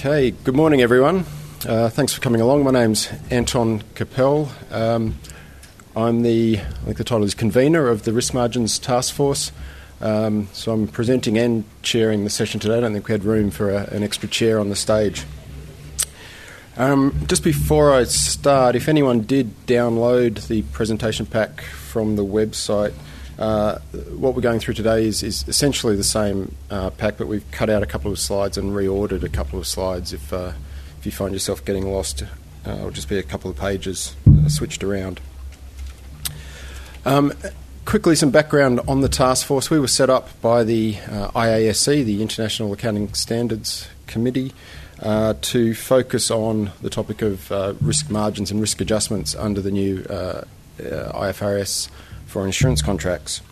Okay, good morning everyone. Thanks for coming along. My name's Anton Capel. I'm I think the title is convener of the Risk Margins Task Force. So I'm presenting and chairing the session today. I don't think we had room for an extra chair on the stage. Just before I start, if anyone did download the presentation pack from the website, what we're going through today is essentially the same pack, but we've cut out a couple of slides and reordered a couple of slides. If you find yourself getting lost, it'll just be a couple of pages switched around. Quickly, some background on the task force. We were set up by the IASC, the International Accounting Standards Committee, to focus on the topic of risk margins and risk adjustments under the new IFRS for insurance contracts.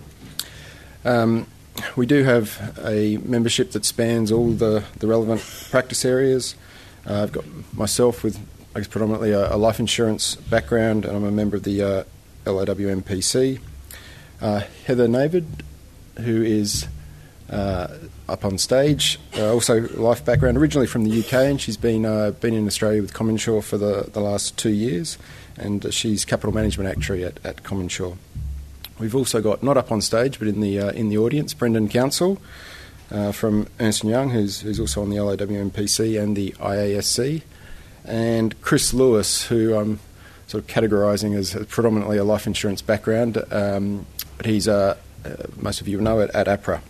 We do have a membership that spans all the relevant practice areas. I've got myself with, I guess, predominantly a life insurance background, and I'm a member of the LAWMPC. Heather Navid, who is up on stage, also life background, originally from the UK, and she's been in Australia with CommInsure for the last 2 years, and she's capital management actuary at CommInsure. We've also got, not up on stage, but in the audience, Brendan Council from Ernst & Young, who's also on the LAWMPC and the IASC, and Chris Lewis, who I'm sort of categorising as predominantly a life insurance background, but he's, most of you know, at APRA.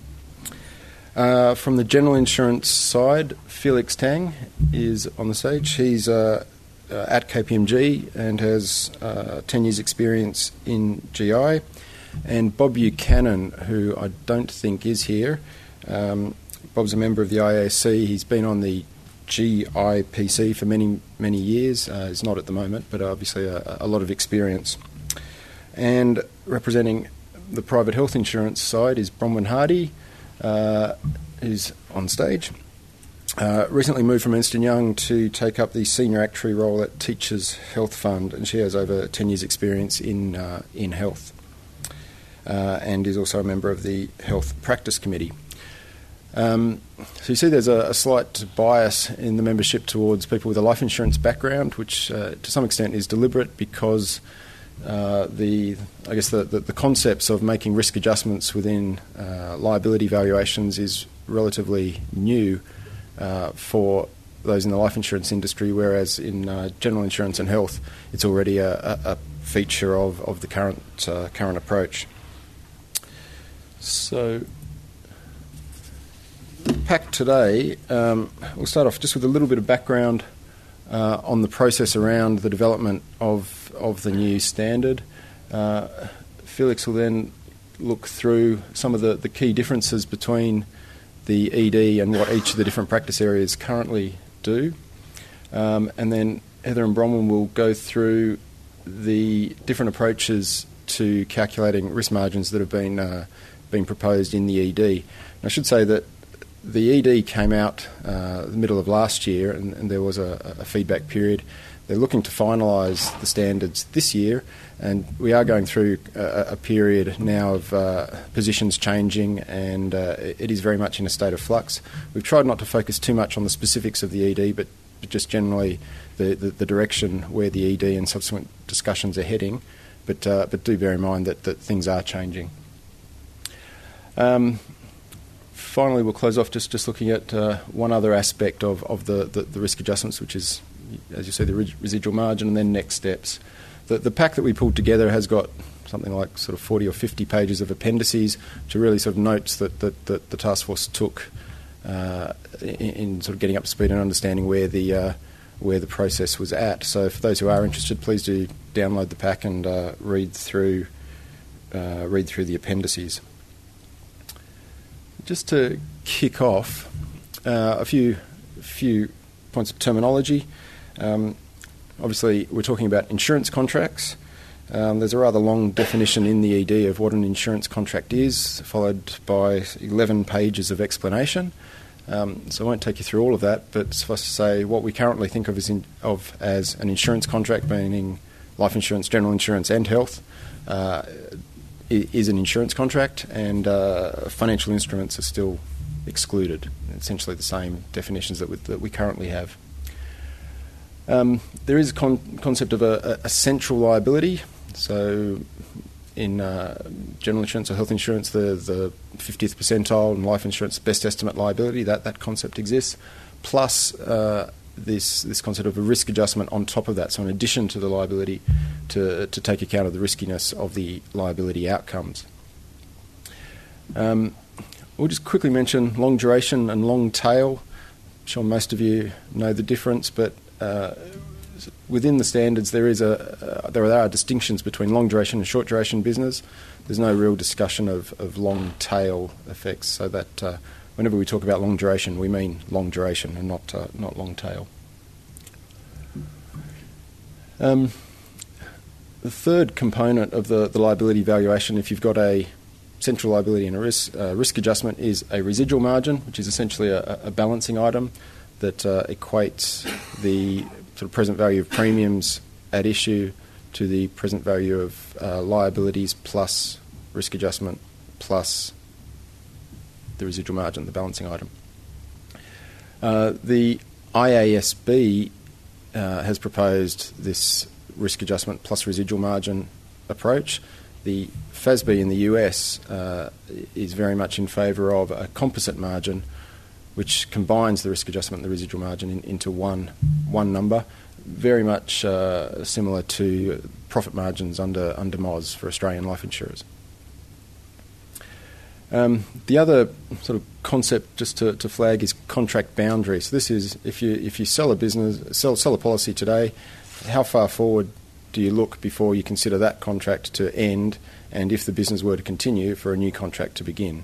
From the general insurance side, Felix Tang is on the stage. He's at KPMG and has 10 years' experience in GI. And Bob Buchanan, who I don't think is here. Bob's a member of the IASC. He's been on the GIPC for many, many years. He's not at the moment, but obviously a lot of experience. And representing the private health insurance side is Bronwyn Hardy, who's on stage. Recently moved from Ernst & Young to take up the senior actuary role at Teachers Health Fund, and she has over 10 years' experience in health, and is also a member of the Health Practice Committee. So you see there's a slight bias in the membership towards people with a life insurance background, which to some extent is deliberate because the concepts of making risk adjustments within liability valuations is relatively new for those in the life insurance industry, whereas in general insurance and health, it's already a feature of the current approach. So, the pack today, we'll start off just with a little bit of background on the process around the development of the new standard. Felix will then look through some of the key differences between the ED and what each of the different practice areas currently do. And then Heather and Bronwyn will go through the different approaches to calculating risk margins that have been proposed in the ED. And I should say that the ED came out the middle of last year, and there was a feedback period. They're looking to finalise the standards this year, and we are going through a period now of positions changing, and it is very much in a state of flux. We've tried not to focus too much on the specifics of the ED, but just generally the direction where the ED and subsequent discussions are heading, but do bear in mind that things are changing. Finally, we'll close off just looking at one other aspect of the risk adjustments, which is, as you see, the residual margin, and then next steps. The pack that we pulled together has got something like sort of 40 or 50 pages of appendices, which are really sort of notes that the task force took in sort of getting up to speed and understanding where the process was at. So for those who are interested, please do download the pack and read through the appendices. Just to kick off, a few points of terminology. Obviously, we're talking about insurance contracts. There's a rather long definition in the ED of what an insurance contract is, followed by 11 pages of explanation. So I won't take you through all of that, but suffice to say what we currently think of as an insurance contract, meaning life insurance, general insurance and health, is an insurance contract, and financial instruments are still excluded. Essentially the same definitions that we currently have. There is a concept of a central liability. So in general insurance or health insurance, the 50th percentile, and life insurance best estimate liability, that concept exists, plus this concept of a risk adjustment on top of that, so in addition to the liability, to take account of the riskiness of the liability outcomes. We'll just quickly mention long duration and long tail. I'm sure most of you know the difference, but within the standards there are distinctions between long duration and short duration business. There's no real discussion of long tail effects, so that whenever we talk about long duration, we mean long duration and not long tail. The third component of the liability valuation, if you've got a central liability and a risk adjustment, is a residual margin, which is essentially a balancing item that equates the sort of present value of premiums at issue to the present value of liabilities plus risk adjustment plus the residual margin, the balancing item. The IASB has proposed this risk adjustment plus residual margin approach. The FASB in the US is very much in favour of a composite margin, which combines the risk adjustment and the residual margin into one number, very much similar to profit margins under MOS for Australian life insurers. The other sort of concept just to flag is contract boundary. So this is if you sell a policy today, how far forward do you look before you consider that contract to end, and if the business were to continue, for a new contract to begin?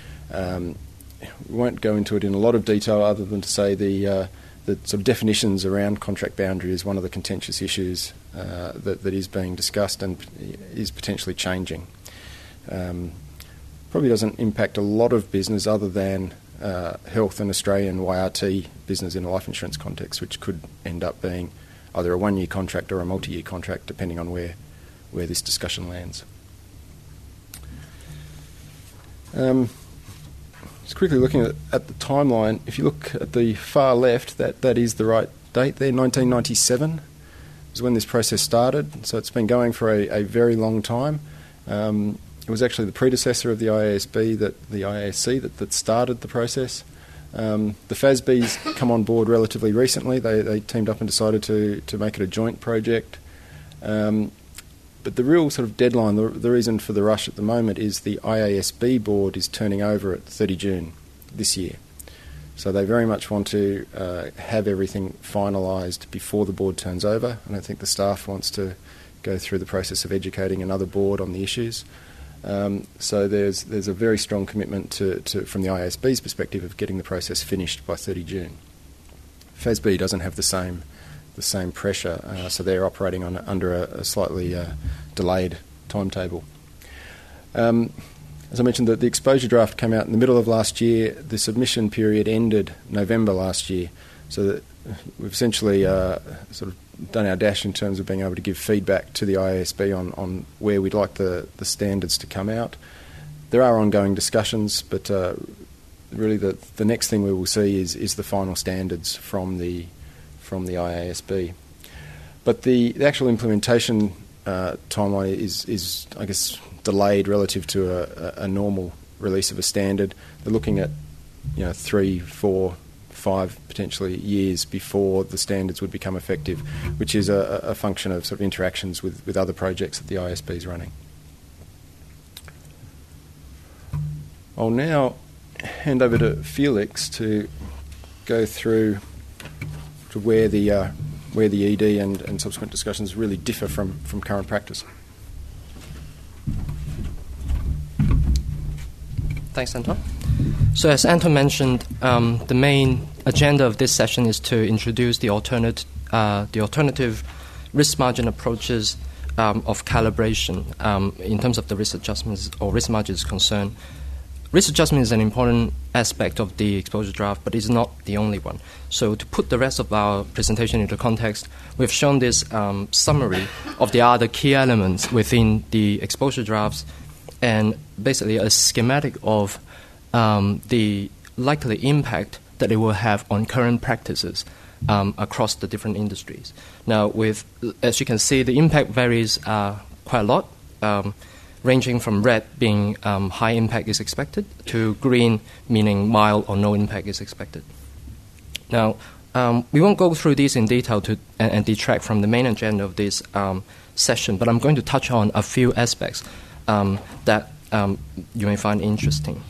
We won't go into it in a lot of detail other than to say the sort of definitions around contract boundary is one of the contentious issues that is being discussed and is potentially changing. Probably doesn't impact a lot of business other than health and Australian YRT business in a life insurance context, which could end up being either a one-year contract or a multi-year contract, depending on where this discussion lands. Just quickly looking at the timeline, if you look at the far left, that is the right date there. 1997 is when this process started, so it's been going for a very long time. It was actually the predecessor of the IASB, the IASC, that started the process. The FASB's come on board relatively recently. They teamed up and decided to make it a joint project. But the real sort of deadline, the reason for the rush at the moment, is the IASB board is turning over at 30 June this year. So they very much want to have everything finalised before the board turns over. I don't think the staff wants to go through the process of educating another board on the issues. So there's a very strong commitment from the IASB's perspective of getting the process finished by 30 June. FASB doesn't have the same pressure, so they're operating under a slightly delayed timetable. As I mentioned, the exposure draft came out in the middle of last year. The submission period ended November last year, so that we've essentially sort of done our dash in terms of being able to give feedback to the IASB on where we'd like the standards to come out. There are ongoing discussions, but really the next thing we will see is the final standards from the IASB. But the actual implementation timeline is, I guess, delayed relative to a normal release of a standard. They're looking at 3, 4, 5 potentially years before the standards would become effective, which is a function of sort of interactions with other projects that the IASB is running. I'll now hand over to Felix to go through to where the ED and subsequent discussions really differ from current practice. Thanks, Anton. So as Anton mentioned, the main agenda of this session is to introduce the alternative risk margin approaches of calibration in terms of the risk adjustments or risk margin is concerned. Risk adjustment is an important aspect of the exposure draft, but it's not the only one. So to put the rest of our presentation into context, we've shown this summary of the other key elements within the exposure drafts and basically a schematic of the likely impact that it will have on current practices across the different industries. Now, as you can see, the impact varies quite a lot, ranging from red being high impact is expected to green meaning mild or no impact is expected. Now, we won't go through these in detail and detract from the main agenda of this session, but I'm going to touch on a few aspects that you may find interesting.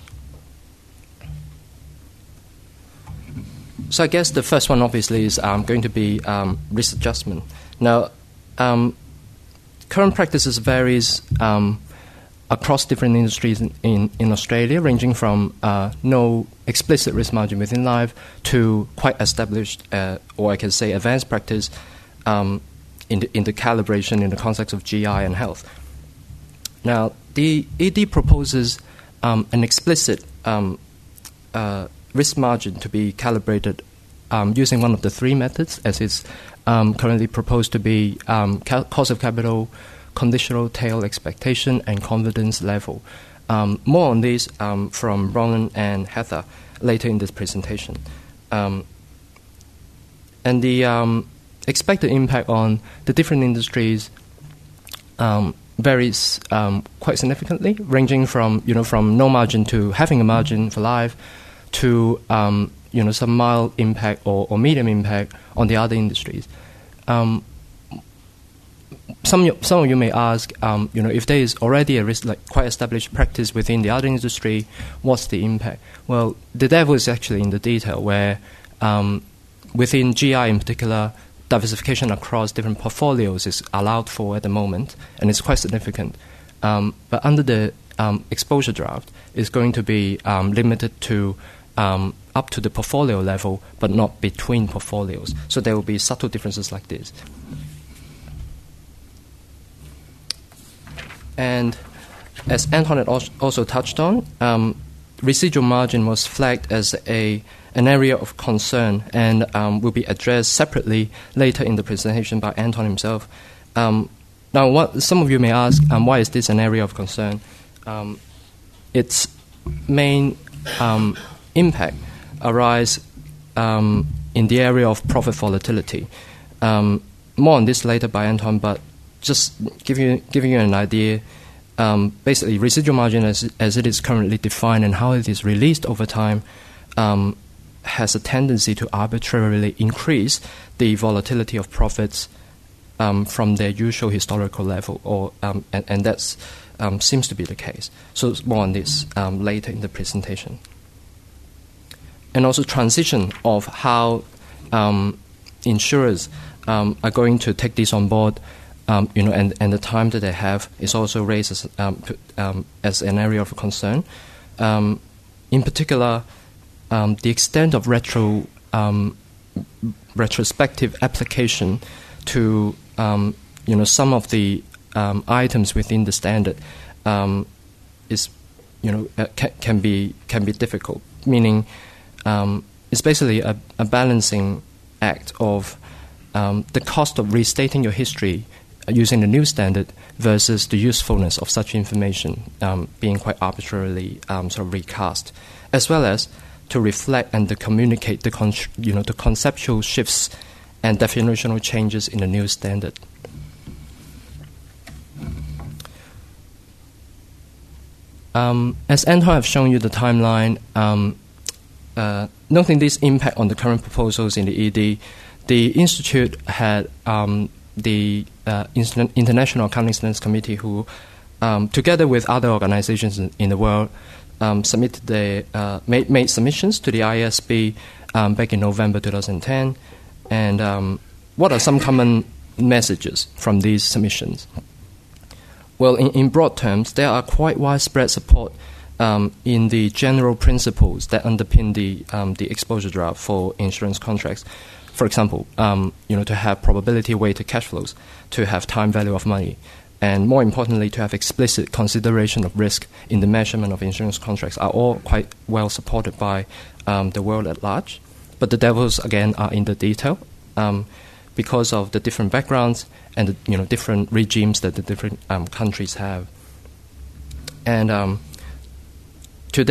So I guess the first one obviously is going to be risk adjustment. Now, current practices varies across different industries in Australia, ranging from no explicit risk margin within life to quite established, or I can say advanced practice in the calibration in the context of GI and health. Now, the ED proposes an explicit risk margin to be calibrated using one of the three methods, as is currently proposed to be cost of capital, conditional tail expectation, and confidence level. More on this from Ronan and Heather later in this presentation. And the expected impact on the different industries varies quite significantly, ranging from no margin to having a margin for life, to some mild impact or medium impact on the other industries. Some of you may ask, if there is already a risk, like quite established practice within the other industry, what's the impact? Well, the devil is actually in the detail, where within GI in particular, diversification across different portfolios is allowed for at the moment, and it's quite significant. But under the exposure draft, it's going to be limited to up to the portfolio level, but not between portfolios. So there will be subtle differences like this. And as Anton had also touched on, residual margin was flagged as an area of concern and will be addressed separately later in the presentation by Anton himself. Now, some of you may ask, why is this an area of concern? Its main impact arise in the area of profit volatility. More on this later by Anton, but just giving you an idea, basically residual margin as it is currently defined and how it is released over time has a tendency to arbitrarily increase the volatility of profits from their usual historical level, and that seems to be the case. So more on this later in the presentation. And also transition of how insurers are going to take this on board, and the time that they have is also raised as an area of concern. In particular, the extent of retrospective application to some of the items within the standard is can be difficult. Meaning, it's basically a balancing act of the cost of restating your history using the new standard versus the usefulness of such information being quite arbitrarily sort of recast, as well as to reflect and to communicate the conceptual shifts and definitional changes in the new standard. As Anton have shown you the timeline, noting this impact on the current proposals in the ED, the Institute had the International Accounting Standards Committee, who, together with other organizations in the world, made submissions to the IASB back in November 2010. And what are some common messages from these submissions? Well, in broad terms, there are quite widespread support in the general principles that underpin the exposure draft for insurance contracts. For example, to have probability-weighted cash flows, to have time value of money, and more importantly, to have explicit consideration of risk in the measurement of insurance contracts are all quite well supported by the world at large. But the devils, again, are in the detail because of the different backgrounds and the different regimes that the different countries have. And to date,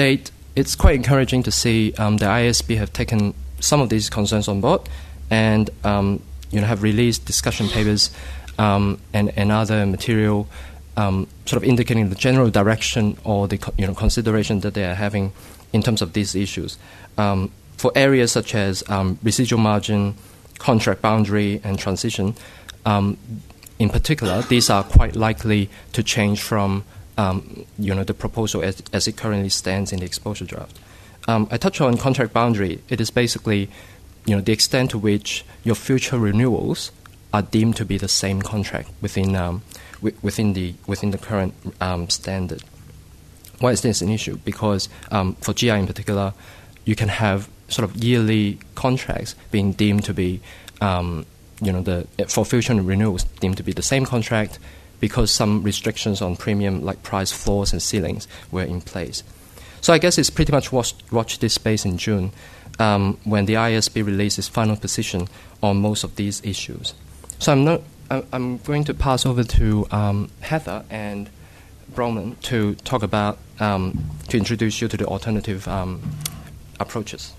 it's quite encouraging to see the IASB have taken some of these concerns on board and have released discussion papers and other material sort of indicating the general direction or the consideration that they are having in terms of these issues. For areas such as residual margin, contract boundary, and transition, in particular, these are quite likely to change from the proposal as it currently stands in the exposure draft. I touch on contract boundary. It is basically the extent to which your future renewals are deemed to be the same contract within the current standard. Why is this an issue? Because for GI in particular, you can have sort of yearly contracts being deemed to be, for future renewals deemed to be the same contract because some restrictions on premium like price floors and ceilings were in place. So I guess it's pretty much watch this space in June when the IASB releases final position on most of these issues. So I'm going to pass over to Heather and Bronwyn to talk about, to introduce you to the alternative approaches.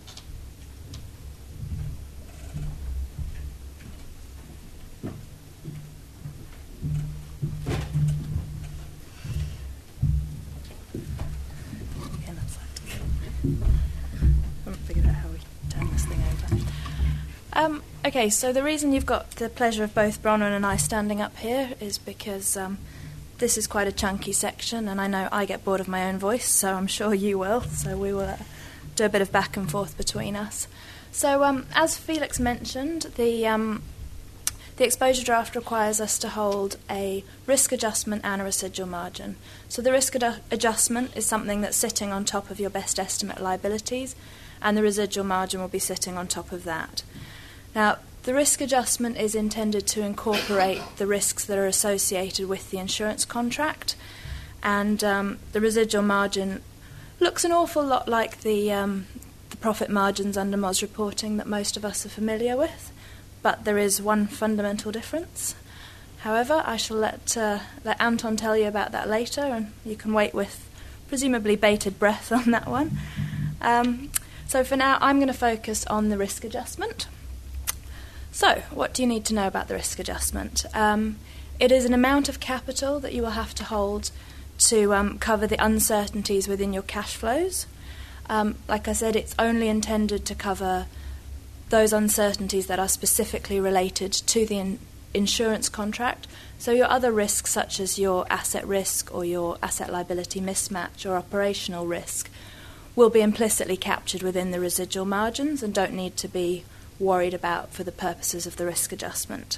Okay, so the reason you've got the pleasure of both Bronwyn and I standing up here is because this is quite a chunky section, and I know I get bored of my own voice, so I'm sure you will. So we will do a bit of back and forth between us. So as Felix mentioned, the exposure draft requires us to hold a risk adjustment and a residual margin. So the risk adjustment is something that's sitting on top of your best estimate liabilities, and the residual margin will be sitting on top of that. Now, the risk adjustment is intended to incorporate the risks that are associated with the insurance contract, and the residual margin looks an awful lot like the profit margins under MOS reporting that most of us are familiar with, but there is one fundamental difference. However, I shall let Anton tell you about that later, and you can wait with presumably bated breath on that one. So for now, I'm going to focus on the risk adjustment. So, what do you need to know about the risk adjustment? It is an amount of capital that you will have to hold to cover the uncertainties within your cash flows. Like I said, it's only intended to cover those uncertainties that are specifically related to the insurance contract. So your other risks, such as your asset risk or your asset liability mismatch or operational risk, will be implicitly captured within the residual margins and don't need to be worried about for the purposes of the risk adjustment.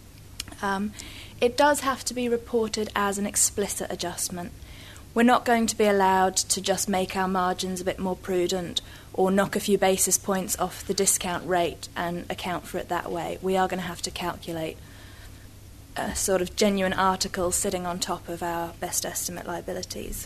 It does have to be reported as an explicit adjustment. We're not going to be allowed to just make our margins a bit more prudent or knock a few basis points off the discount rate and account for it that way. We are going to have to calculate a sort of genuine article sitting on top of our best estimate liabilities.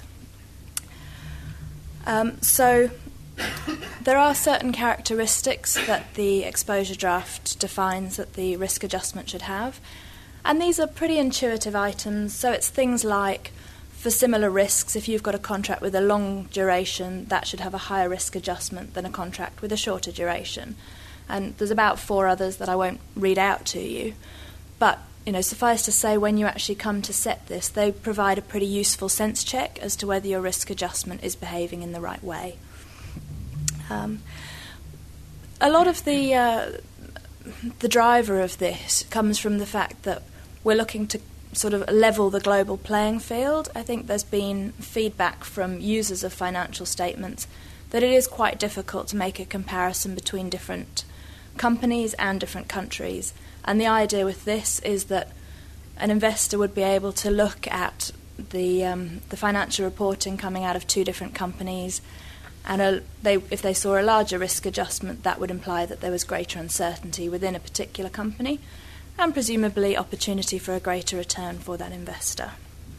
So there are certain characteristics that the exposure draft defines that the risk adjustment should have, and these are pretty intuitive items. So it's things like, for similar risks, if you've got a contract with a long duration, that should have a higher risk adjustment than a contract with a shorter duration. And there's about 4 others that I won't read out to you, but suffice to say, when you actually come to set this, they provide a pretty useful sense check as to whether your risk adjustment is behaving in the right way. A lot of the driver of this comes from the fact that we're looking to sort of level the global playing field. I think there's been feedback from users of financial statements that it is quite difficult to make a comparison between different companies and different countries. And the idea with this is that an investor would be able to look at the financial reporting coming out of 2 different companies, and if they saw a larger risk adjustment, that would imply that there was greater uncertainty within a particular company, and presumably opportunity for a greater return for that investor.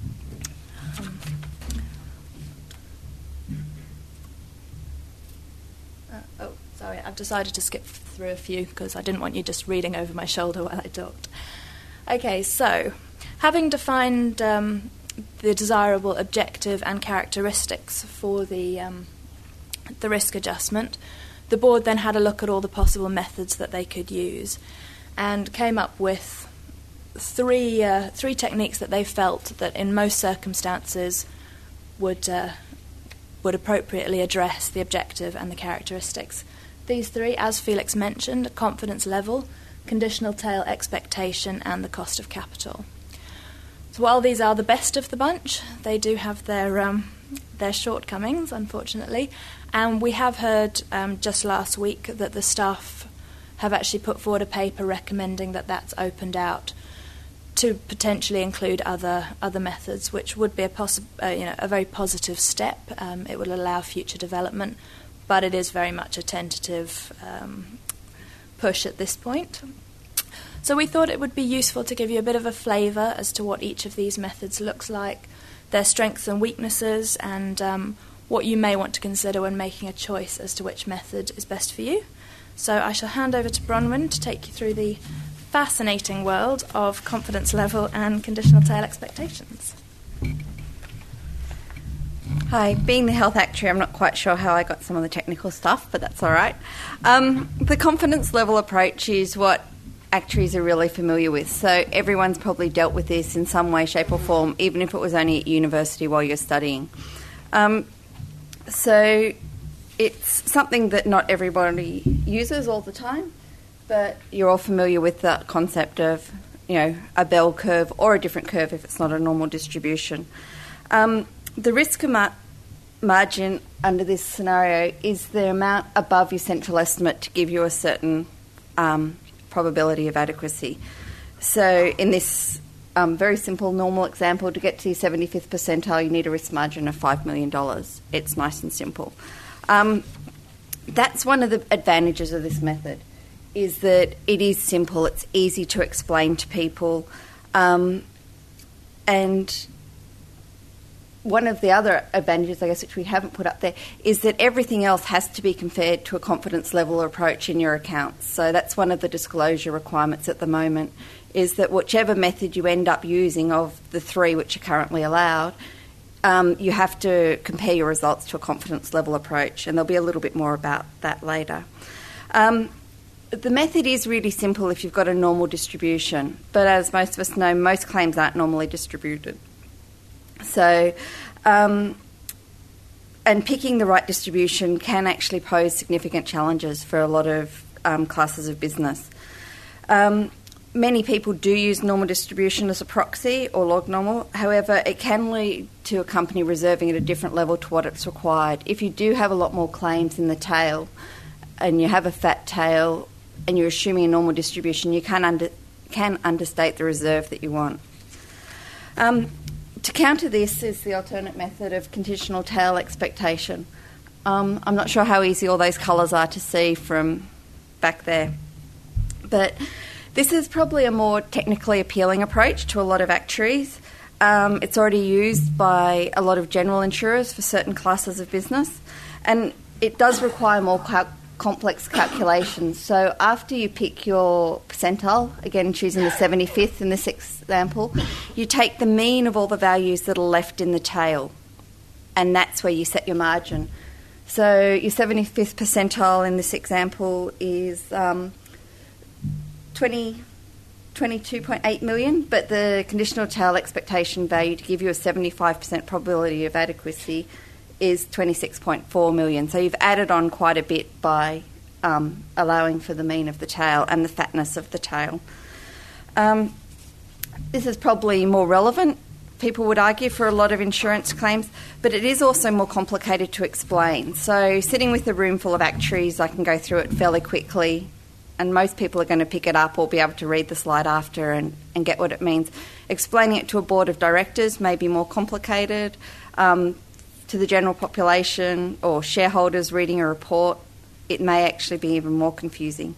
Sorry, I've decided to skip through a few because I didn't want you just reading over my shoulder while I talked. Okay, so having defined the desirable objective and characteristics for the the risk adjustment, the board then had a look at all the possible methods that they could use and came up with three techniques that they felt that in most circumstances would appropriately address the objective and the characteristics. These three, as Felix mentioned, confidence level, conditional tail expectation, and the cost of capital. So while these are the best of the bunch, they do have their shortcomings, unfortunately. And we have heard just last week that the staff have actually put forward a paper recommending that that's opened out to potentially include other methods, which would be a very positive step. It will allow future development, but it is very much a tentative push at this point. So we thought it would be useful to give you a bit of a flavour as to what each of these methods looks like, their strengths and weaknesses, and what you may want to consider when making a choice as to which method is best for you. So I shall hand over to Bronwyn to take you through the fascinating world of confidence level and conditional tail expectations. Hi, being the health actuary, I'm not quite sure how I got some of the technical stuff, but that's all right. The confidence level approach is what actuaries are really familiar with. So everyone's probably dealt with this in some way, shape or form, even if it was only at university while you're studying. So it's something that not everybody uses all the time, but you're all familiar with that concept of, a bell curve or a different curve if it's not a normal distribution. The risk margin under this scenario is the amount above your central estimate to give you a certain probability of adequacy. So in this very simple normal example, to get to your 75th percentile, you need a risk margin of $5 million. It's nice and simple. That's one of the advantages of this method, is that it is simple, it's easy to explain to people, and one of the other advantages, I guess, which we haven't put up there, is that everything else has to be compared to a confidence level approach in your accounts. So that's one of the disclosure requirements at the moment, is that whichever method you end up using of the three which are currently allowed, you have to compare your results to a confidence level approach, and there'll be a little bit more about that later. The method is really simple if you've got a normal distribution, but as most of us know, most claims aren't normally distributed. So, and picking the right distribution can actually pose significant challenges for a lot of classes of business. Many people do use normal distribution as a proxy or log normal. However, it can lead to a company reserving at a different level to what it's required. If you do have a lot more claims in the tail and you have a fat tail and you're assuming a normal distribution, you can understate the reserve that you want. To counter this is the alternate method of conditional tail expectation. I'm not sure how easy all those colours are to see from back there, but this is probably a more technically appealing approach to a lot of actuaries. It's already used by a lot of general insurers for certain classes of business, and it does require more complex calculations. So after you pick your percentile, again choosing the 75th in this example, you take the mean of all the values that are left in the tail, and that's where you set your margin. So your 75th percentile in this example is 22.8 million, but the conditional tail expectation value to give you a 75% probability of adequacy is 26.4 million. So you've added on quite a bit by allowing for the mean of the tail and the fatness of the tail. This is probably more relevant, people would argue, for a lot of insurance claims, but it is also more complicated to explain. So sitting with a room full of actuaries, I can go through it fairly quickly, and most people are going to pick it up or be able to read the slide after and get what it means. Explaining it to a board of directors may be more complicated. To the general population or shareholders reading a report, it may actually be even more confusing.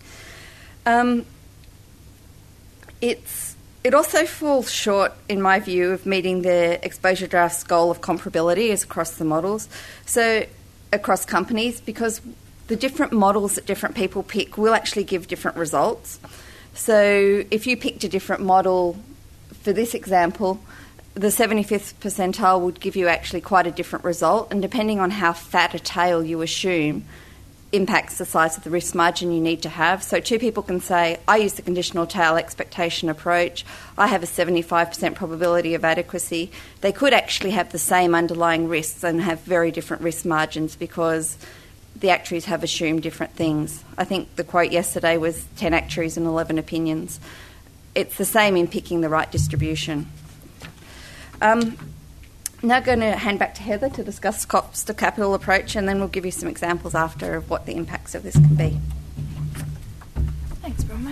It also falls short, in my view, of meeting the exposure draft's goal of comparability as across the models, so across companies, because the different models that different people pick will actually give different results. So if you picked a different model for this example, the 75th percentile would give you actually quite a different result, and depending on how fat a tail you assume, impacts the size of the risk margin you need to have. So two people can say, I use the conditional tail expectation approach, I have a 75% probability of adequacy. They could actually have the same underlying risks and have very different risk margins because the actuaries have assumed different things. I think the quote yesterday was 10 actuaries and 11 opinions. It's the same in picking the right distribution. Now going to hand back to Heather to discuss cost of capital approach, and then we'll give you some examples after of what the impacts of this can be. Thanks, Bronwyn.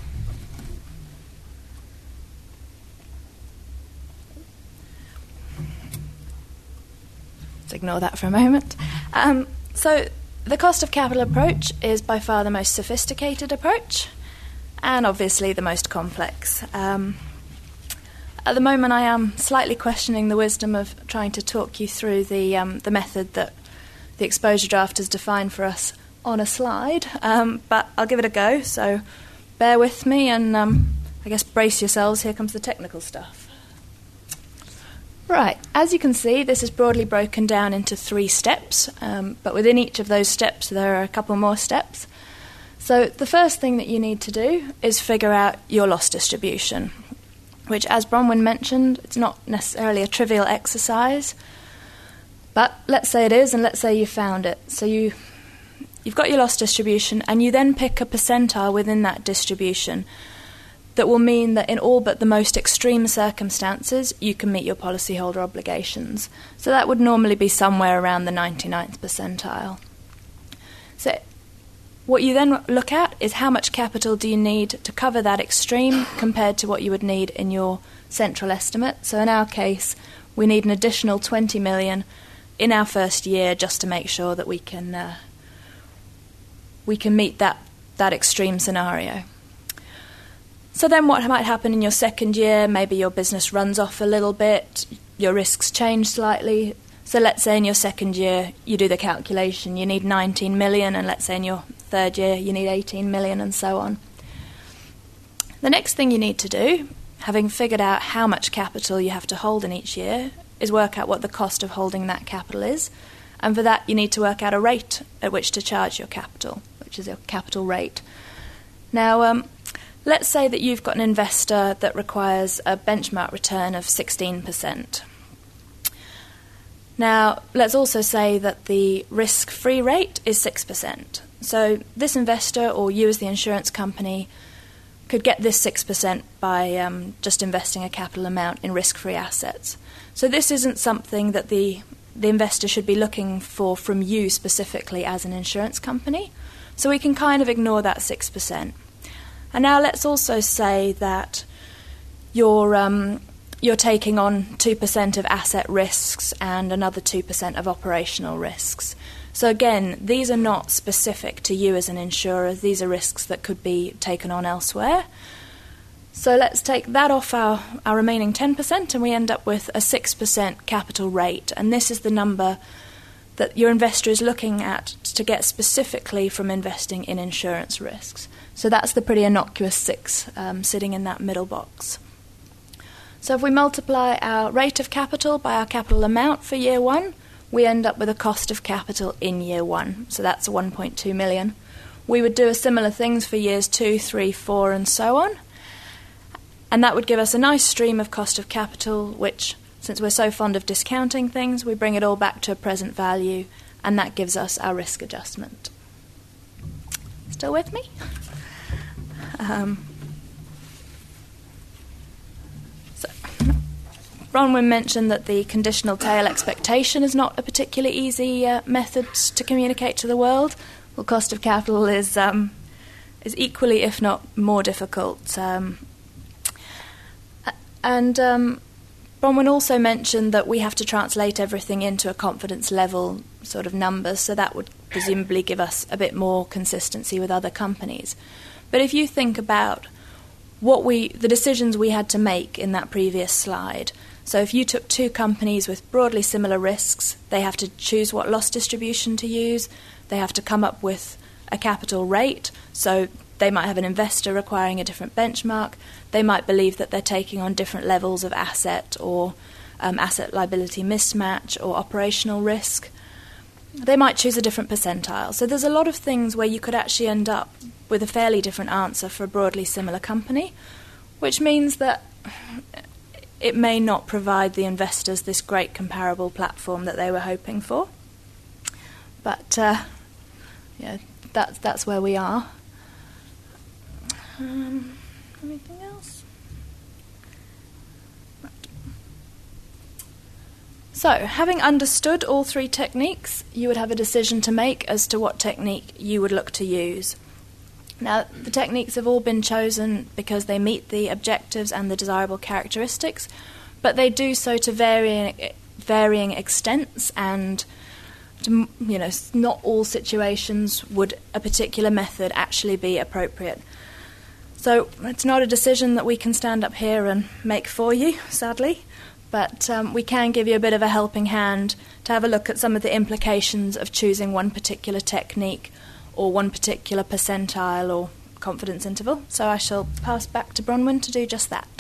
Let's ignore that for a moment. So the cost of capital approach is by far the most sophisticated approach and obviously the most complex. At the moment, I am slightly questioning the wisdom of trying to talk you through the method that the exposure draft has defined for us on a slide, but I'll give it a go, so bear with me and I guess brace yourselves, here comes the technical stuff. Right, as you can see, this is broadly broken down into 3 steps, but within each of those steps there are a couple more steps. So the first thing that you need to do is figure out your loss distribution, which, as Bronwyn mentioned, it's not necessarily a trivial exercise, but let's say it is, and let's say you found it. So you've got your loss distribution, and you then pick a percentile within that distribution that will mean that in all but the most extreme circumstances, you can meet your policyholder obligations. So that would normally be somewhere around the 99th percentile. So what you then look at is how much capital do you need to cover that extreme compared to what you would need in your central estimate. So in our case, we need an additional 20 million in our first year just to make sure that we can meet that extreme scenario. So then what might happen in your second year? Maybe your business runs off a little bit, your risks change slightly. So let's say in your second year you do the calculation, you need 19 million, and let's say in your third year you need 18 million, and so on. The next thing you need to do, having figured out how much capital you have to hold in each year, is work out what the cost of holding that capital is, and for that you need to work out a rate at which to charge your capital, which is your capital rate. Now, let's say that you've got an investor that requires a benchmark return of 16%. Now, let's also say that the risk-free rate is 6%. So this investor, or you as the insurance company, could get this 6% by just investing a capital amount in risk-free assets. So this isn't something that the investor should be looking for from you specifically as an insurance company. So we can kind of ignore that 6%. And now let's also say that you're taking on 2% of asset risks and another 2% of operational risks. So again, these are not specific to you as an insurer. These are risks that could be taken on elsewhere. So let's take that off our remaining 10%, and we end up with a 6% capital rate. And this is the number that your investor is looking at to get specifically from investing in insurance risks. So that's the pretty innocuous 6 sitting in that middle box. So if we multiply our rate of capital by our capital amount for year 1, we end up with a cost of capital in year 1. So that's 1.2 million. We would do a similar things for years 2, 3, 4, and so on. And that would give us a nice stream of cost of capital, which, since we're so fond of discounting things, we bring it all back to a present value, and that gives us our risk adjustment. Still with me? Bronwyn mentioned that the conditional tail expectation is not a particularly easy method to communicate to the world. Well, cost of capital is equally, if not more, difficult. Bronwyn also mentioned that we have to translate everything into a confidence level sort of numbers, so that would presumably give us a bit more consistency with other companies. But if you think about the decisions we had to make in that previous slide, so if you took 2 companies with broadly similar risks, they have to choose what loss distribution to use, they have to come up with a capital rate, so they might have an investor requiring a different benchmark. They might believe that they're taking on different levels of asset or asset liability mismatch or operational risk. They might choose a different percentile. So there's a lot of things where you could actually end up with a fairly different answer for a broadly similar company, which means that it may not provide the investors this great comparable platform that they were hoping for. But that's where we are. Anything else? Right. So, having understood all three techniques, you would have a decision to make as to what technique you would look to use. Now, the techniques have all been chosen because they meet the objectives and the desirable characteristics, but they do so to varying extents, and not all situations would a particular method actually be appropriate. So it's not a decision that we can stand up here and make for you, sadly, but we can give you a bit of a helping hand to have a look at some of the implications of choosing one particular technique or one particular percentile or confidence interval. So I shall pass back to Bronwyn to do just that.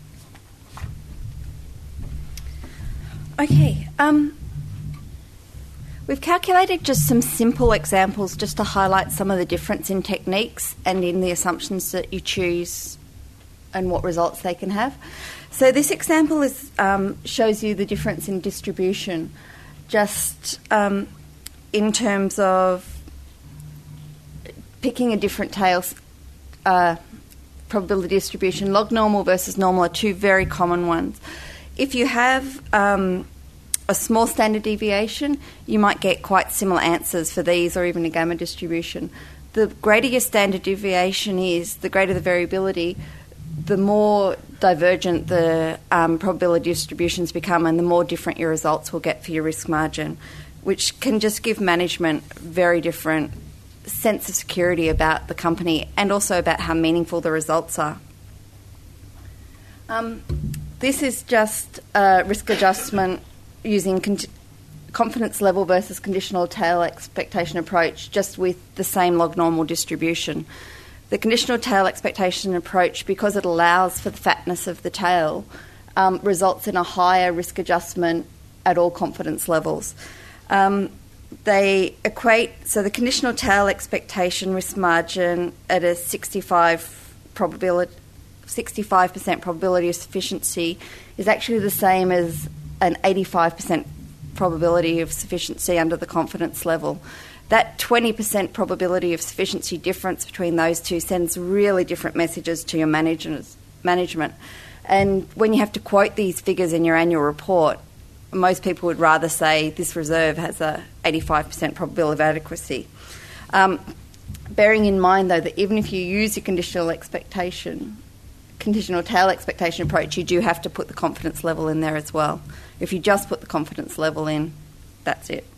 Okay. We've calculated just some simple examples just to highlight some of the difference in techniques and in the assumptions that you choose and what results they can have. So this example is shows you the difference in distribution just in terms of picking a different tails probability distribution. Log normal versus normal are two very common ones. If you have a small standard deviation, you might get quite similar answers for these or even a gamma distribution. The greater your standard deviation is, the greater the variability, the more divergent the probability distributions become and the more different your results will get for your risk margin, which can just give management very different sense of security about the company and also about how meaningful the results are. This is just risk adjustment using confidence level versus conditional tail expectation approach, just with the same log normal distribution. The conditional tail expectation approach, because it allows for the fatness of the tail, results in a higher risk adjustment at all confidence levels. They equate, so the conditional tail expectation risk margin at a 65% probability of sufficiency is actually the same as an 85% probability of sufficiency under the confidence level. That 20% probability of sufficiency difference between those two sends really different messages to your management. And when you have to quote these figures in your annual report, most people would rather say this reserve has a 85% probability of adequacy. Bearing in mind, though, that even if you use your conditional tail expectation approach, you do have to put the confidence level in there as well. If you just put the confidence level in, that's it.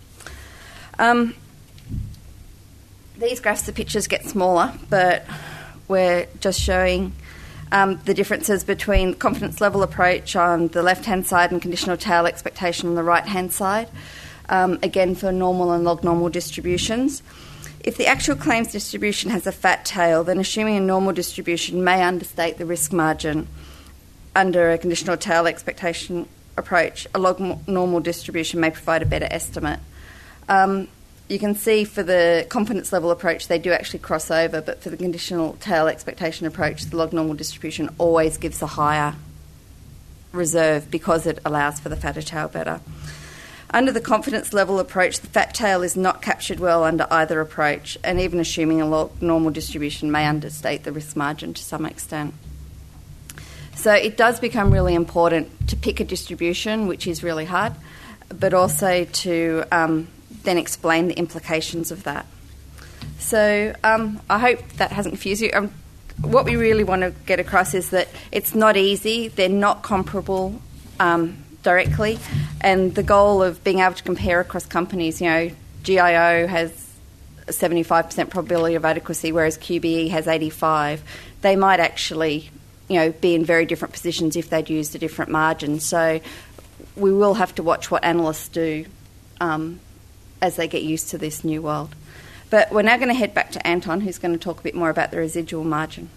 These graphs, the pictures get smaller, but we're just showing the differences between confidence level approach on the left-hand side and conditional tail expectation on the right-hand side, again for normal and log normal distributions. If the actual claims distribution has a fat tail, then assuming a normal distribution may understate the risk margin under a conditional tail expectation approach. A log normal distribution may provide a better estimate. You can see for the confidence level approach, they do actually cross over, but for the conditional tail expectation approach, the log normal distribution always gives a higher reserve because it allows for the fatter tail better. Under the confidence level approach, the fat tail is not captured well under either approach, and even assuming a log normal distribution may understate the risk margin to some extent. So it does become really important to pick a distribution, which is really hard, but also to then explain the implications of that. So I hope that hasn't confused you. What we really want to get across is that it's not easy, they're not comparable directly, and the goal of being able to compare across companies, GIO has a 75% probability of adequacy, whereas QBE has 85%. They might actually, be in very different positions if they'd used a different margin. So we will have to watch what analysts do as they get used to this new world. But we're now going to head back to Anton, who's going to talk a bit more about the residual margin.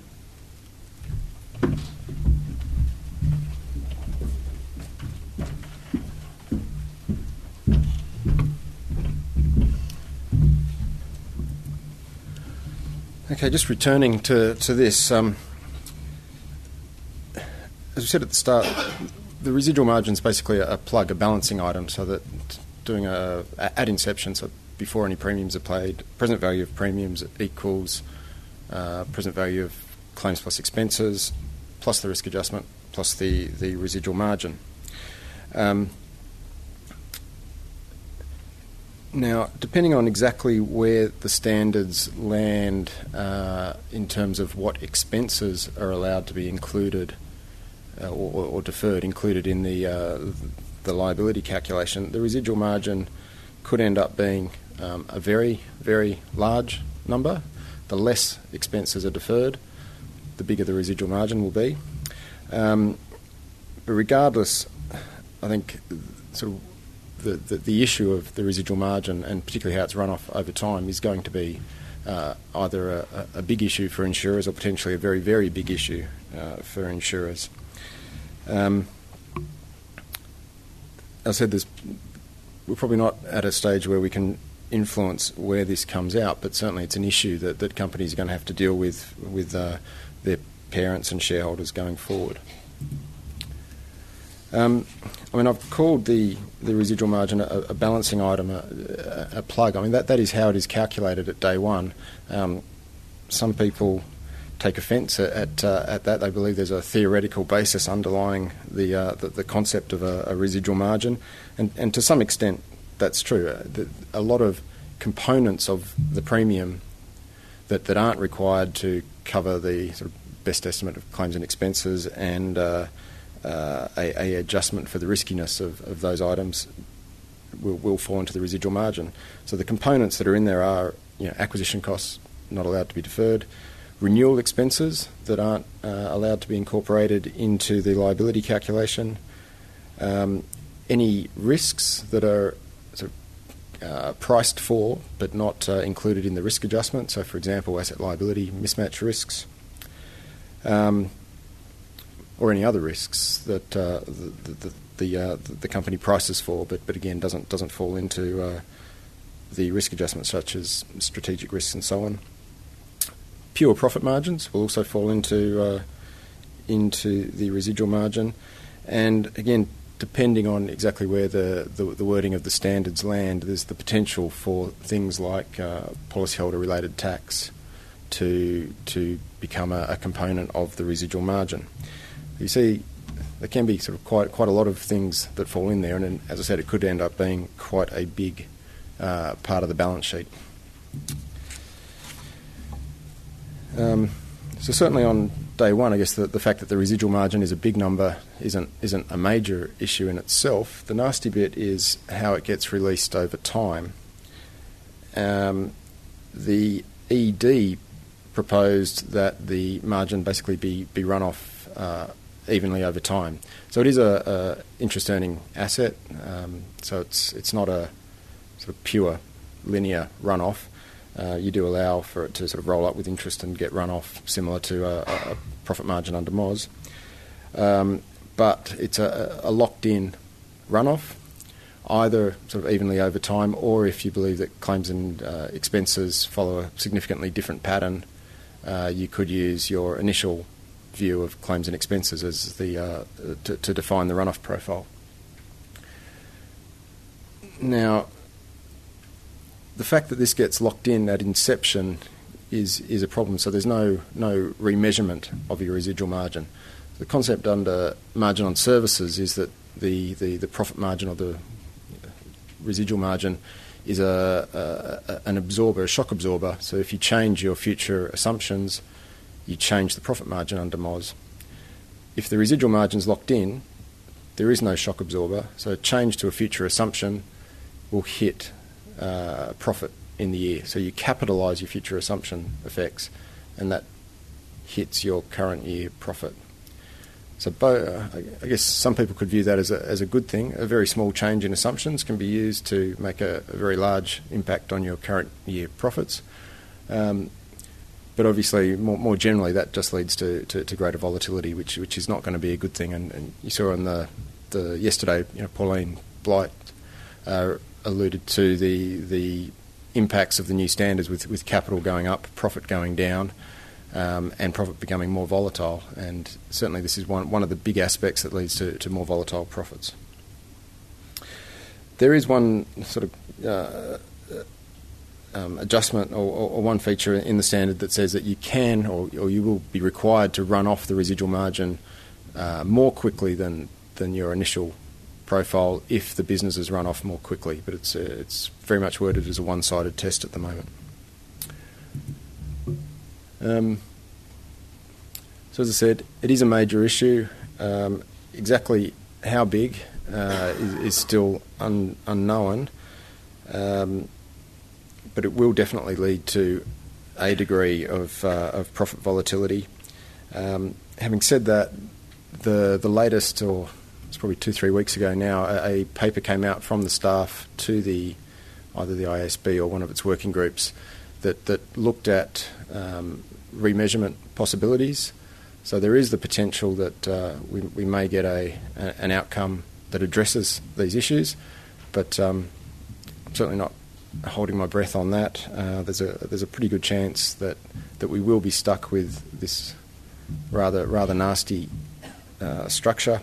Okay, just returning to this. As we said at the start, the residual margin is basically a plug, a balancing item, so that doing at inception, so before any premiums are paid, present value of premiums equals present value of claims plus expenses, plus the risk adjustment, plus the residual margin. Now, depending on exactly where the standards land in terms of what expenses are allowed to be included or deferred, included in the liability calculation, the residual margin could end up being a very, very large number. The less expenses are deferred, the bigger the residual margin will be. But regardless, I think sort of the issue of the residual margin, and particularly how it's run off over time, is going to be either a big issue for insurers or potentially a very, very big issue for insurers. As I said, we're probably not at a stage where we can influence where this comes out, but certainly it's an issue that companies are going to have to deal with their parents and shareholders going forward. I've called the residual margin a balancing item, a plug. I mean, that is how it is calculated at day one. Some people take offence at that. They believe there's a theoretical basis underlying the concept of a residual margin, and to some extent that's true. A lot of components of the premium that aren't required to cover the sort of best estimate of claims and expenses and a adjustment for the riskiness of those items will fall into the residual margin. So the components that are in there are acquisition costs not allowed to be deferred, renewal expenses that aren't allowed to be incorporated into the liability calculation, any risks that are sort of priced for but not included in the risk adjustment. So, for example, asset liability mismatch risks, or any other risks that the company prices for, but again doesn't fall into the risk adjustment, such as strategic risks and so on. Pure profit margins will also fall into the residual margin, and again, depending on exactly where the wording of the standards land, there's the potential for things like policyholder-related tax to become a component of the residual margin. You see, there can be sort of quite a lot of things that fall in there, and as I said, it could end up being quite a big part of the balance sheet. So certainly on day one, I guess the fact that the residual margin is a big number isn't a major issue in itself. The nasty bit is how it gets released over time. The ED proposed that the margin basically be run off evenly over time. So it is a interest earning asset. So it's not a sort of pure linear runoff. You do allow for it to sort of roll up with interest and get run off similar to a profit margin under MOS. But it's a locked-in runoff, either sort of evenly over time, or if you believe that claims and expenses follow a significantly different pattern, you could use your initial view of claims and expenses as to define the runoff profile. Now, the fact that this gets locked in at inception is a problem. So there's no remeasurement of your residual margin. The concept under margin on services is that the profit margin or the residual margin is an absorber, a shock absorber. So if you change your future assumptions, you change the profit margin under MOS. If the residual margin is locked in, there is no shock absorber. So a change to a future assumption will hit profit in the year. So you capitalise your future assumption effects, and that hits your current year profit. So I guess some people could view that as a good thing. A very small change in assumptions can be used to make a very large impact on your current year profits. But obviously, more generally, that just leads to greater volatility, which is not going to be a good thing. And you saw on the yesterday, Pauline Blight alluded to the impacts of the new standards with capital going up, profit going down, and profit becoming more volatile. And certainly, this is one of the big aspects that leads to more volatile profits. There is one sort of adjustment or one feature in the standard that says that you can or you will be required to run off the residual margin more quickly than your initial profile if the business has run off more quickly, but it's very much worded as a one-sided test at the moment. So as I said, it is a major issue. Exactly how big is still unknown. But it will definitely lead to a degree of profit volatility. Having said that, the latest, or it's probably 2-3 weeks ago now, a paper came out from the staff to either the IASB or one of its working groups that looked at remeasurement possibilities. So there is the potential that we may get an outcome that addresses these issues, but I'm certainly not holding my breath on that. There's a pretty good chance that we will be stuck with this rather nasty structure.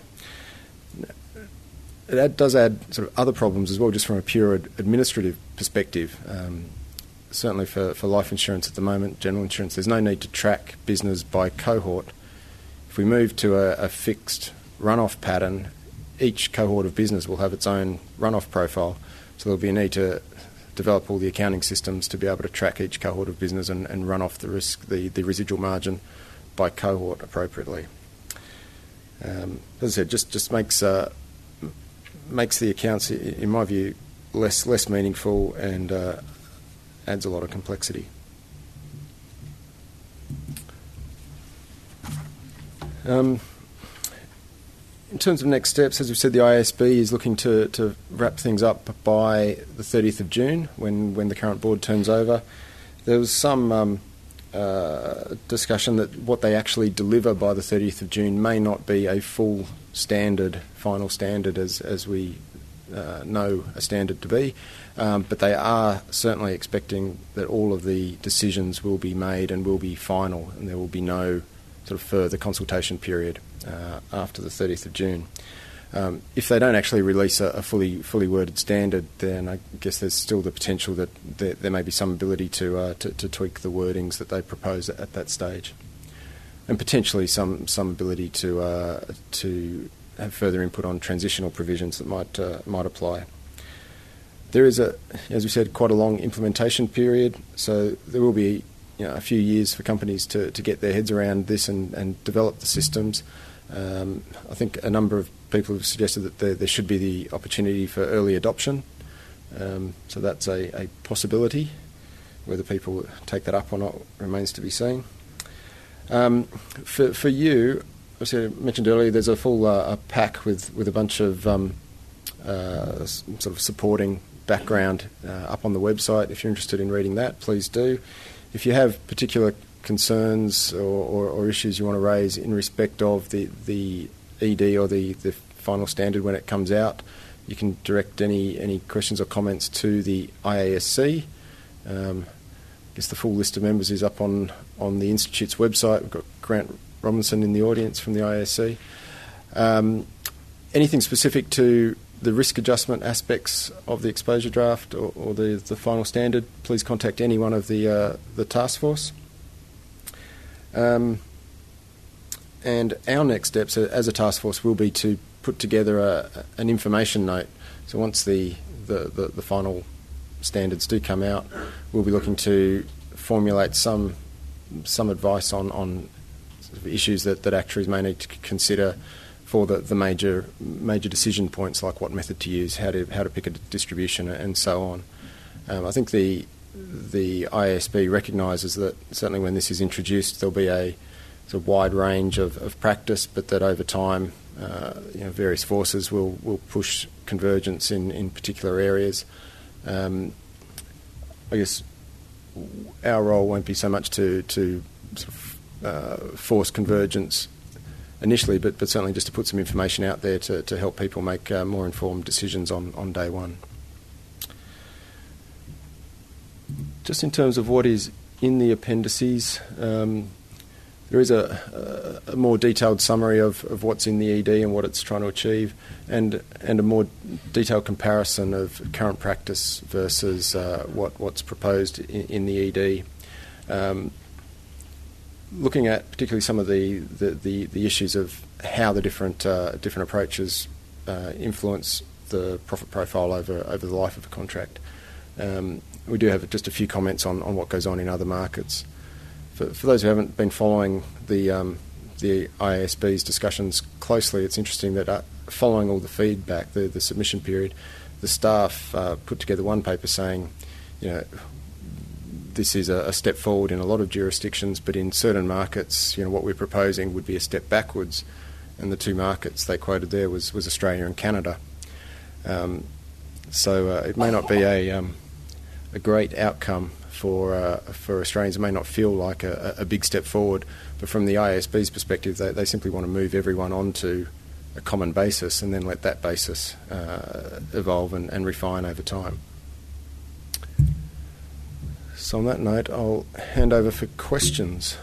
That does add sort of other problems as well, just from a pure administrative perspective. Certainly for life insurance at the moment, general insurance, there's no need to track business by cohort. If we move to a fixed run-off pattern, each cohort of business will have its own run-off profile, so there'll be a need to develop all the accounting systems to be able to track each cohort of business and run off the risk, the residual margin by cohort appropriately. As I said, just makes the accounts, in my view, less meaningful and adds a lot of complexity. In terms of next steps, as we've said, the IASB is looking to wrap things up by the 30th of June when the current board turns over. There was some discussion that what they actually deliver by the 30th of June may not be a full standard, final standard as we know a standard to be, but they are certainly expecting that all of the decisions will be made and will be final, and there will be no sort of further consultation period after the 30th of June. If they don't actually release a fully worded standard, then I guess there's still the potential that there may be some ability to tweak the wordings that they propose at that stage, and potentially some ability to have further input on transitional provisions that might apply. There is as we said, quite a long implementation period, so there will be a few years for companies to get their heads around this and develop the systems. I think a number of people have suggested that there should be the opportunity for early adoption, so that's a possibility. Whether people take that up or not remains to be seen. For you, as I mentioned earlier, there's a full pack with a bunch of sort of supporting background up on the website. If you're interested in reading that, please do. If you have particular concerns or issues you want to raise in respect of the ED or the final standard when it comes out, you can direct any questions or comments to the IASC. I guess the full list of members is up on the Institute's website. We've got Grant Robinson in the audience from the IASC. Anything specific to the risk adjustment aspects of the exposure draft or the final standard, please contact any one of the task force. And our next steps as a task force will be to put together an information note. So once the final standards do come out, we'll be looking to formulate some advice on issues that actuaries may need to consider for the major decision points, like what method to use, how to pick a distribution, and so on. I think the IASB recognises that certainly when this is introduced, there'll be a sort of wide range of practice, but that over time, various forces will push convergence in particular areas. I guess our role won't be so much to sort of force convergence initially, but certainly just to put some information out there to help people make more informed decisions on day one. Just in terms of what is in the appendices, there is a more detailed summary of what's in the ED and what it's trying to achieve, and a more detailed comparison of current practice versus what's proposed in the ED. Looking at particularly some of the issues of how the different approaches influence the profit profile over the life of a contract. We do have just a few comments on what goes on in other markets. For those who haven't been following the IASB's discussions closely, it's interesting that following all the feedback, the submission period, the staff put together one paper saying, this is a step forward in a lot of jurisdictions, but in certain markets, what we're proposing would be a step backwards. And the two markets they quoted there was Australia and Canada. So it may not be a great outcome for Australians. It may not feel like a big step forward, but from the IASB's perspective, they simply want to move everyone onto a common basis and then let that basis evolve and refine over time. So on that note, I'll hand over for questions.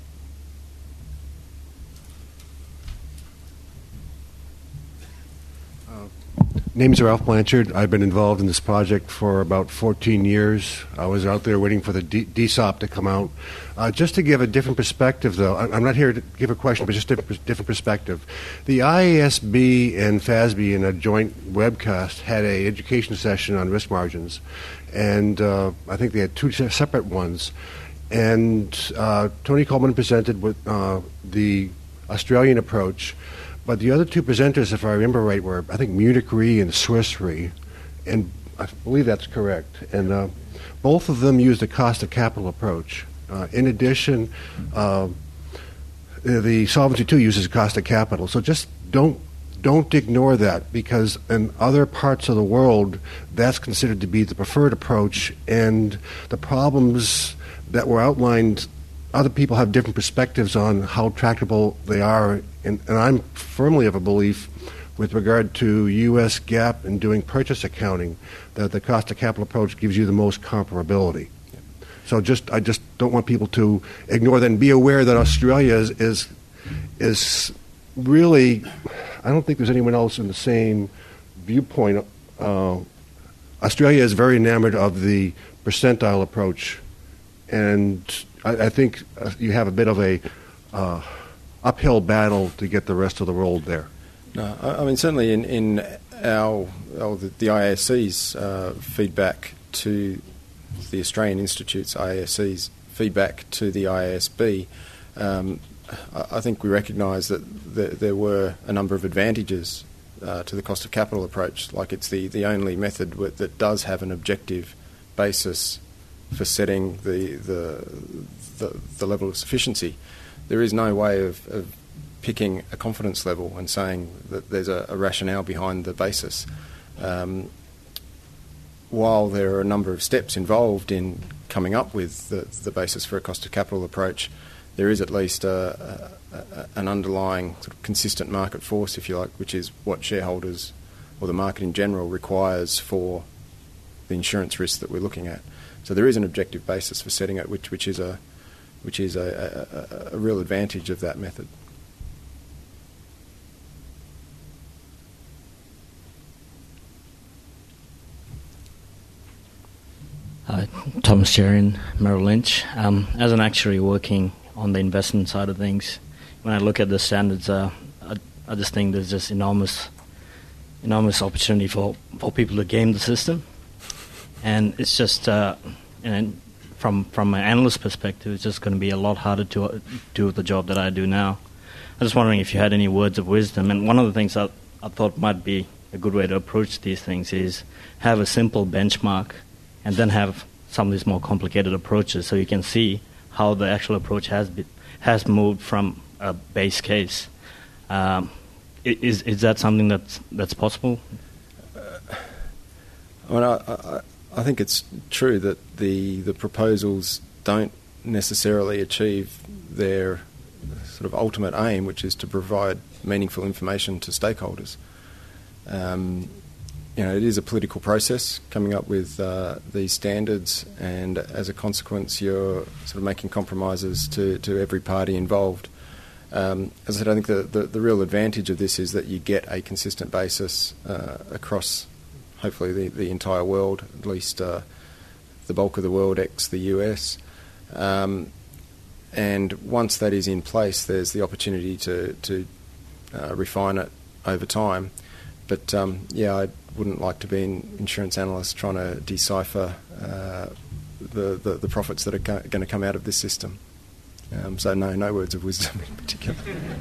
Name's Ralph Blanchard. I've been involved in this project for about 14 years. I was out there waiting for the DSOP to come out. Just to give a different perspective, though, I'm not here to give a question, but just a different perspective. The IASB and FASB in a joint webcast had an education session on risk margins, and I think they had two separate ones. And Tony Coleman presented with the Australian approach, but the other two presenters, if I remember right, were, I think, Munich Re and Swiss Re, and I believe that's correct. And both of them used a cost of capital approach. In addition, the Solvency II uses cost of capital. So just don't ignore that, because in other parts of the world, that's considered to be the preferred approach, and the problems that were outlined, other people have different perspectives on how tractable they are, and I'm firmly of a belief with regard to U.S. GAAP and doing purchase accounting that the cost of capital approach gives you the most comparability. So I just don't want people to ignore that, and be aware that Australia is really, I don't think there's anyone else in the same viewpoint. Australia is very enamored of the percentile approach, and I think you have a bit of a uphill battle to get the rest of the world there. No, I mean, certainly in the IASC's feedback to the Australian Institute's IASC's feedback to the IASB, I think we recognise that there were a number of advantages to the cost of capital approach. Like, it's the only method that does have an objective basis for setting the level of sufficiency. There is no way of picking a confidence level and saying that there's a rationale behind the basis. While there are a number of steps involved in coming up with the basis for a cost of capital approach, there is at least an underlying sort of consistent market force, if you like, which is what shareholders or the market in general requires for the insurance risk that we're looking at. So there is an objective basis for setting it, which is a real advantage of that method. Thomas Jerian, Merrill Lynch. As an actuary working on the investment side of things, when I look at the standards, I just think there's just enormous opportunity for people to game the system, and it's just and from an analyst perspective, it's just going to be a lot harder to do the job that I do now. I was wondering if you had any words of wisdom. And one of the things I thought might be a good way to approach these things is have a simple benchmark, and then have some of these more complicated approaches, so you can see how the actual approach has has moved from a base case. Is that something that's possible? I think it's true that the proposals don't necessarily achieve their sort of ultimate aim, which is to provide meaningful information to stakeholders. It is a political process coming up with these standards, and as a consequence, you're sort of making compromises to every party involved. As I said, I think the real advantage of this is that you get a consistent basis across, hopefully, the entire world, at least the bulk of the world, ex the US. And once that is in place, there's the opportunity to refine it over time. But I wouldn't like to be an insurance analyst trying to decipher the profits that are going to come out of this system. So no words of wisdom in particular.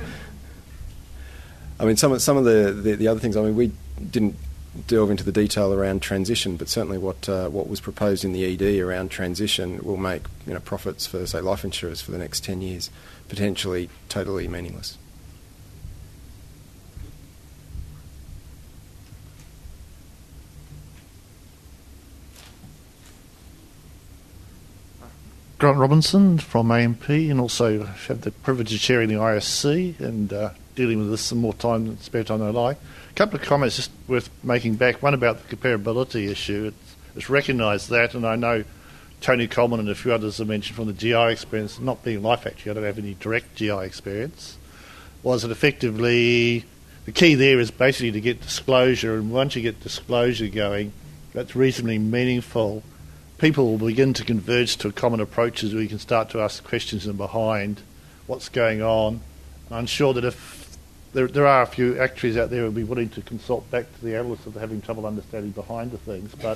I mean, some of the other things. I mean, we didn't delve into the detail around transition, but certainly what was proposed in the ED around transition will make profits for, say, life insurers for the next 10 years potentially totally meaningless. Grant Robinson from AMP, and also have the privilege of chairing the ISC and dealing with this some more time, spare time than I like. A couple of comments just worth making back. One about the comparability issue. It's recognised that, and I know Tony Coleman and a few others have mentioned from the GI experience, not being life actually, I don't have any direct GI experience, was that effectively the key there is basically to get disclosure, and once you get disclosure going, that's reasonably meaningful. People will begin to converge to common approaches where you can start to ask questions in behind what's going on. And I'm sure that if there are a few actuaries out there who will be willing to consult back to the analysts if they're having trouble understanding behind the things. But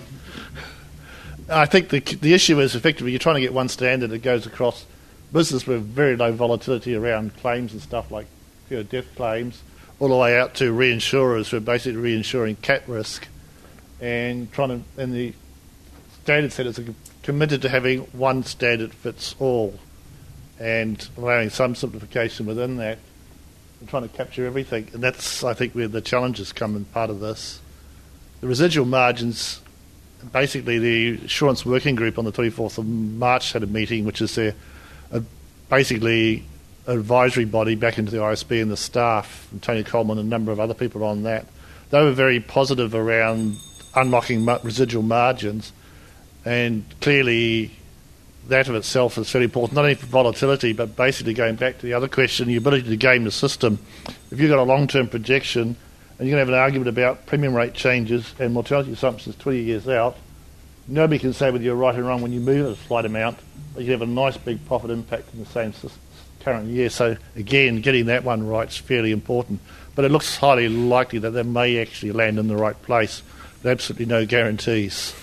I think the issue is effectively you're trying to get one standard that goes across business with very low volatility around claims and stuff like death claims, all the way out to reinsurers who are basically reinsuring cat risk and the standard setters are committed to having one standard fits all and allowing some simplification within that and trying to capture everything. And that's, I think, where the challenges come in part of this. The residual margins, basically the Insurance Working Group on the 24th of March had a meeting, which is their basically advisory body back into the ISB and the staff, and Tony Coleman and a number of other people on that. They were very positive around unlocking residual margins. And clearly, that of itself is very important, not only for volatility, but basically going back to the other question, the ability to game the system. If you've got a long-term projection and you're going to have an argument about premium rate changes and mortality assumptions 20 years out, nobody can say whether you're right or wrong when you move a slight amount, but you have a nice big profit impact in the same current year. So, again, getting that one right is fairly important. But it looks highly likely that they may actually land in the right place. There are absolutely no guarantees.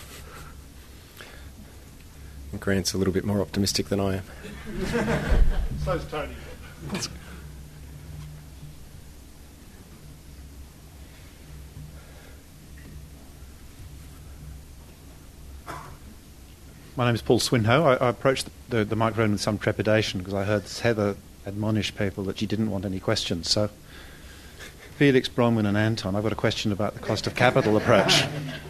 Grant's a little bit more optimistic than I am. So's Tony. My name is Paul Swinhoe. I approached the microphone with some trepidation because I heard Heather admonish people that she didn't want any questions. So, Felix, Bronwyn and Anton, I've got a question about the cost of capital approach.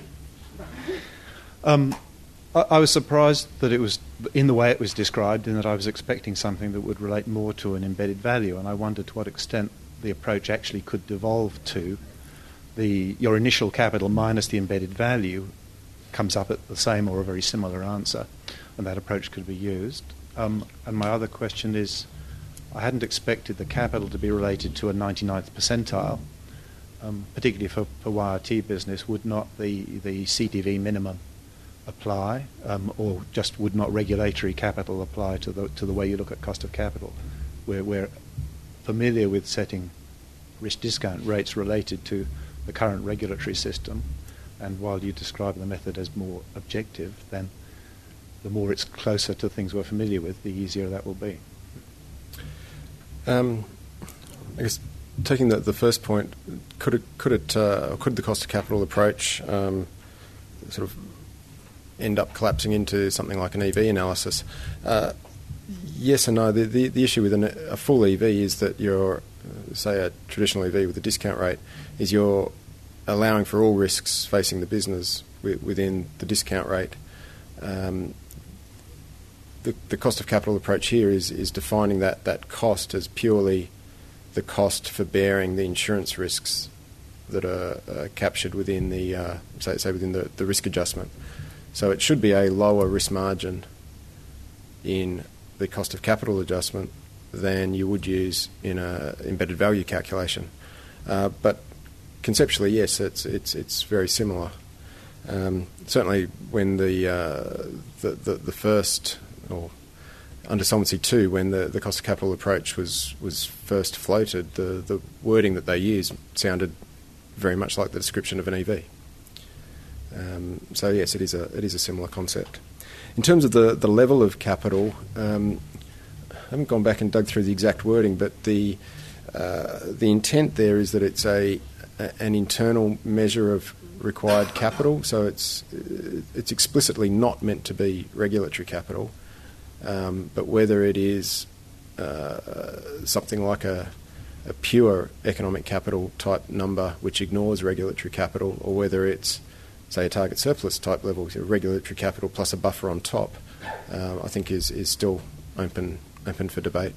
I was surprised that it was in the way it was described, in that I was expecting something that would relate more to an embedded value, and I wondered to what extent the approach actually could devolve to your initial capital minus the embedded value comes up at the same or a very similar answer, and that approach could be used. And my other question is, I hadn't expected the capital to be related to a 99th percentile, particularly for YRT business. Would not the CTV minimum apply, or just would not regulatory capital apply to the way you look at cost of capital? We're familiar with setting risk discount rates related to the current regulatory system, and while you describe the method as more objective, then the more it's closer to things we're familiar with, the easier that will be. I guess taking the first point, could the cost of capital approach sort of end up collapsing into something like an EV analysis? Yes and no. The issue with a full EV is that you're, say, a traditional EV with a discount rate, is you're allowing for all risks facing the business within the discount rate. The cost of capital approach here is defining that cost as purely the cost for bearing the insurance risks that are captured within the say within the risk adjustment. So it should be a lower risk margin in the cost of capital adjustment than you would use in a embedded value calculation. But conceptually, yes, it's very similar. Certainly, when the first, or under Solvency II, when the cost of capital approach was first floated, the wording that they used sounded very much like the description of an EV. So yes, it is a similar concept. In terms of the level of capital, I haven't gone back and dug through the exact wording, but the intent there is that it's an internal measure of required capital, so it's explicitly not meant to be regulatory capital, but whether it is something like a pure economic capital type number which ignores regulatory capital, or whether it's, say, a target surplus type level, so regulatory capital plus a buffer on top, I think is still open for debate.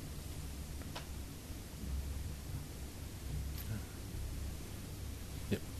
Yep.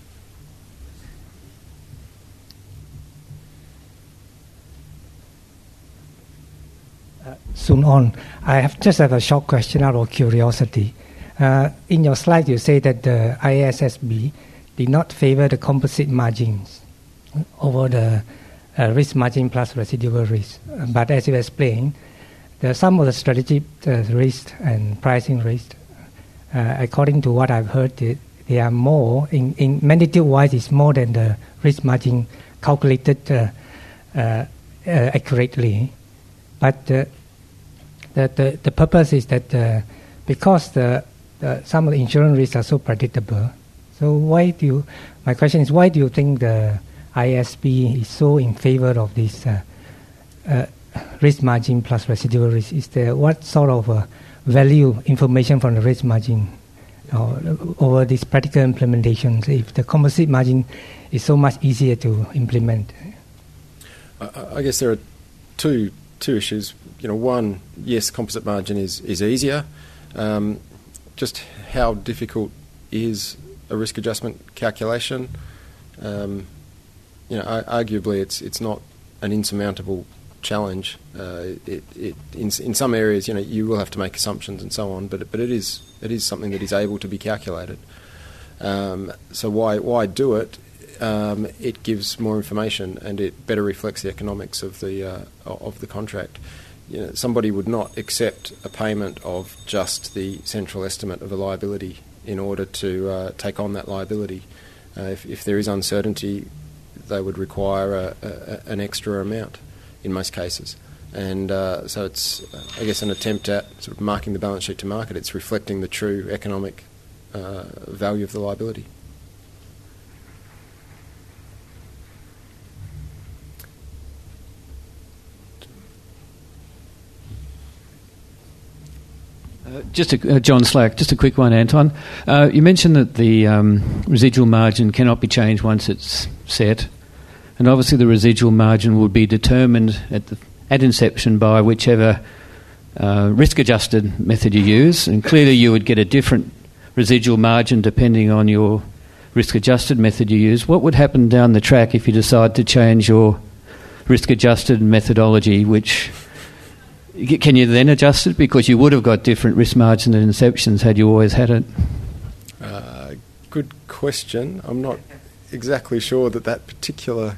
Soon on, I just have a short question out of curiosity. In your slide, you say that the IASB did not favor the composite margins over the risk margin plus residual risk. But as you explained, some of the strategic risk and pricing risk, according to what I've heard, they are more, in magnitude-wise, it's more than the risk margin calculated accurately. But the purpose is that because some of the insurance risks are so predictable, so my question is, why do you think the IASB is so in favor of this risk margin plus residual risk? Is there what sort of value information from the risk margin over this practical implementation, if the composite margin is so much easier to implement? I guess there are two issues. One, yes, composite margin is easier. Just how difficult is a risk adjustment calculation? Arguably, it's not an insurmountable challenge. In some areas, you will have to make assumptions and so on, but it is something that is able to be calculated. So why do it? It gives more information and it better reflects the economics of the contract. Somebody would not accept a payment of just the central estimate of a liability in order to take on that liability. If there is uncertainty, they would require an extra amount in most cases. And so it's, I guess, an attempt at sort of marking the balance sheet to market. It's reflecting the true economic value of the liability. John Slack, just a quick one, Anton. You mentioned that the residual margin cannot be changed once it's set, and obviously the residual margin would be determined at inception by whichever risk-adjusted method you use, and clearly you would get a different residual margin depending on your risk-adjusted method you use. What would happen down the track if you decide to change your risk-adjusted methodology, can you then adjust it? Because you would have got different risk margin at inceptions had you always had it. Good question. I'm not exactly sure that particular...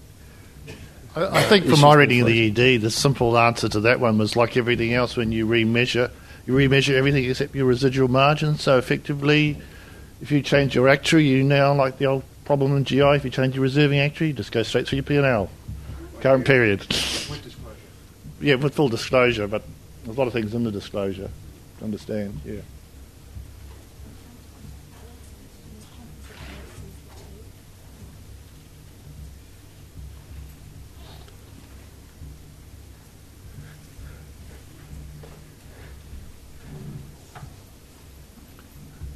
I think from my reading of the ED, the simple answer to that one was like everything else when you remeasure everything except your residual margin. So effectively, if you change your actuary, you now, like the old problem in GI, if you change your reserving actuary, you just go straight through your P&L. Current period. Yeah, with full disclosure, but there's a lot of things in the disclosure to understand, yeah.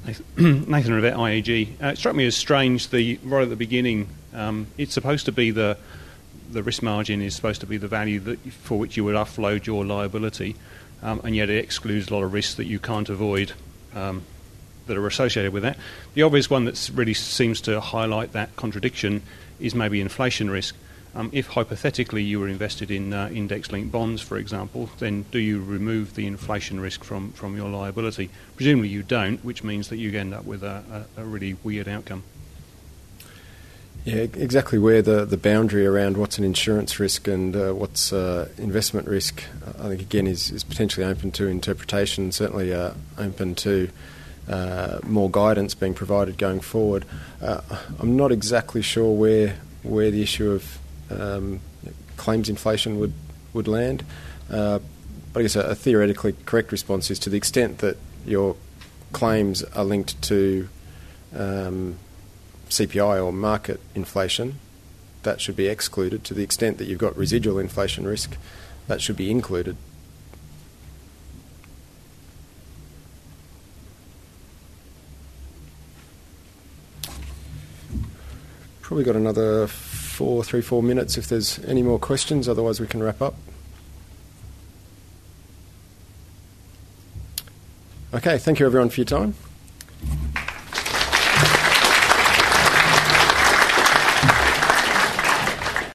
Nathan Rivette, IAG. It struck me as strange right at the beginning. It's supposed to be the risk margin is supposed to be the value for which you would offload your liability, and yet it excludes a lot of risks that you can't avoid that are associated with that. The obvious one that really seems to highlight that contradiction is maybe inflation risk. If hypothetically you were invested in index-linked bonds, for example, then do you remove the inflation risk from your liability? Presumably you don't, which means that you end up with a really weird outcome. Yeah, exactly where the boundary around what's an insurance risk and what's investment risk, I think, again, is potentially open to interpretation, certainly open to more guidance being provided going forward. I'm not exactly sure where the issue of claims inflation would land. But I guess a theoretically correct response is to the extent that your claims are linked to CPI or market inflation, that should be excluded. To the extent that you've got residual inflation risk, that should be included. Probably got another 3-4 minutes if there's any more questions, otherwise we can wrap up. Okay, thank you everyone for your time.